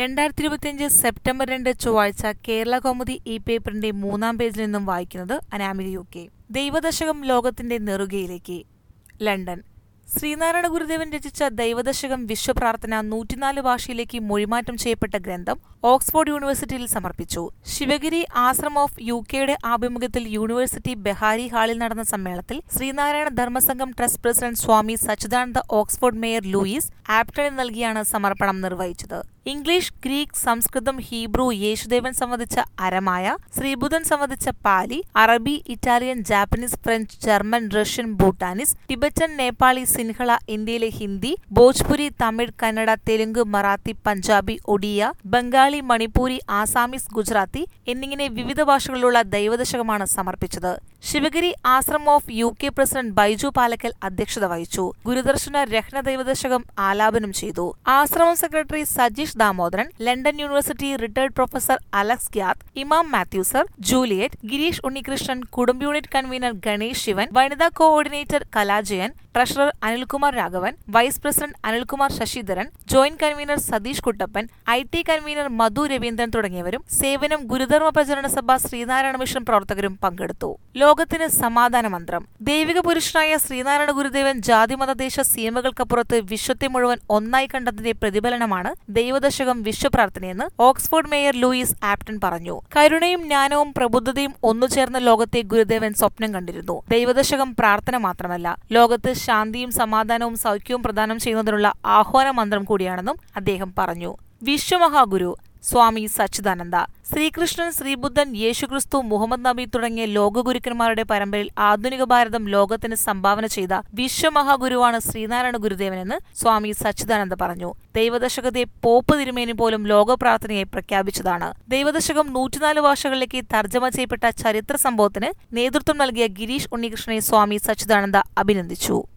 2025 September 2 ചൊവ്വാഴ്ച കേരളകൗമുദി പേപ്പറിന്റെ 3-ാം പേജിൽ നിന്നും വായിക്കുന്നത് അനാമിക UK. ദൈവദശകം ലോകത്തിന്റെ നെറുകയിലേക്ക്. ലണ്ടൻ. ശ്രീനാരായണ ഗുരുദേവൻ രചിച്ച ദൈവദശകം വിശ്വപ്രാർത്ഥന 104 ഭാഷയിലേക്ക് മൊഴിമാറ്റം ചെയ്യപ്പെട്ട ഗ്രന്ഥം ഓക്സ്ഫോർഡ് യൂണിവേഴ്സിറ്റിയിൽ സമർപ്പിച്ചു. ശിവഗിരി ആശ്രം ഓഫ് UKയുടെ ആഭിമുഖ്യത്തിൽ യൂണിവേഴ്സിറ്റി ബെഹാരി ഹാളിൽ നടന്ന സമ്മേളനത്തിൽ Sreenarayana Dharmasangham trust president Swami Sachidananda Oxford mayor Lewis ആപ്റ്റണിന് നൽകിയാണ് സമർപ്പണം നിർവഹിച്ചത്. ഇംഗ്ലീഷ്, ഗ്രീക്ക്, സംസ്കൃതം, ഹീബ്രു, യേശുദേവൻ സംബന്ധിച്ച അരമായ, ശ്രീബുധൻ സംബന്ധിച്ച പാലി, അറബി, Italian, Japanese, French, German, Russian, Bhutanese, Tibetan, Nepali, Sinhala, ഇന്ത്യയിലെ ഹിന്ദി, ഭോജ്പുരി, തമിഴ്, കന്നഡ, തെലുങ്ക്, മറാത്തി, പഞ്ചാബി, ഒഡിയ, ബംഗാളി, മണിപ്പൂരി, ആസാമീസ്, ഗുജറാത്തി എന്നിങ്ങനെ വിവിധ ഭാഷകളിലുള്ള ദൈവദശകമാണ് സമർപ്പിച്ചത്. Sivagiri ashram of UK president Baiju Palakkal അധ്യക്ഷത വഹിച്ചു. ഗുരുദർശന രഹ്ന ദൈവദശകം ആലാപനം ചെയ്തു. ആശ്രമം secretary Sajeesh Damodaran, London university retired professor Alex Gyath, ഇമാം മാത്യു സർ, ജൂലിയറ്റ്, ഗിരീഷ് ഉണ്ണികൃഷ്ണൻ, കുടുംബ യൂണിറ്റ് കൺവീനർ ഗണേഷ് ശിവൻ, വനിതാ coordinator Kalajayan, treasurer Anilkumar Raghavan, vice president Anilkumar Sasidharan, joint convener Satheesh Kuttappan, IT convener Madhu Raveendran തുടങ്ങിയവരും സേവനം ഗുരുധർമ്മ പ്രചരണ സഭ ശ്രീനാരായണ മിഷൻ പ്രവർത്തകരും പങ്കെടുത്തു. ലോകത്തിന് സമാധാന മന്ത്രം. ദൈവിക പുരുഷനായ ശ്രീനാരായണ ഗുരുദേവൻ ജാതിമതദേശ സീമകൾക്കപ്പുറത്ത് വിശ്വത്തെ മുഴുവൻ ഒന്നായി കണ്ടതിന്റെ പ്രതിഫലനമാണ് ദൈവദശകം വിശ്വപ്രാർത്ഥനയെന്ന് ഓക്സ്ഫോർഡ് മേയർ ലൂയിസ് ആപ്റ്റൺ പറഞ്ഞു. കരുണയും ജ്ഞാനവും പ്രബുദ്ധതയും ഒന്നുചേർന്ന ലോകത്തെ ഗുരുദേവൻ സ്വപ്നം കണ്ടിരുന്നു. ദൈവദശകം പ്രാർത്ഥന മാത്രമല്ല, ലോകത്ത് ശാന്തിയും സമാധാനവും സൗഖ്യവും പ്രദാനം ചെയ്യുന്നതിനുള്ള ആഹ്വാന മന്ത്രം കൂടിയാണെന്നും അദ്ദേഹം പറഞ്ഞു. വിശ്വമഹാഗുരു സ്വാമി സച്ചിദാനന്ദ. ശ്രീകൃഷ്ണൻ, ശ്രീബുദ്ധൻ, യേശുക്രിസ്തു, മുഹമ്മദ് നബി തുടങ്ങിയ ലോകഗുരുക്കന്മാരുടെ പരമ്പരയിൽ ആധുനിക ഭാരതം ലോകത്തിന് സംഭാവന ചെയ്ത വിശ്വമഹാഗുരുവാണ് ശ്രീനാരായണ ഗുരുദേവനെന്ന് സ്വാമി സച്ചിദാനന്ദ പറഞ്ഞു. ദൈവദശകത്തെ പോപ്പ് തിരുമേനി പോലും ലോകപ്രാർത്ഥനയായി പ്രഖ്യാപിച്ചതാണ്. ദൈവദശകം 104 ഭാഷകളിലേക്ക് തർജ്ജമ ചെയ്യപ്പെട്ട ചരിത്ര സംഭവത്തിന് നേതൃത്വം നൽകിയ ഗിരീഷ് ഉണ്ണികൃഷ്ണനെ സ്വാമി സച്ചിദാനന്ദ അഭിനന്ദിച്ചു.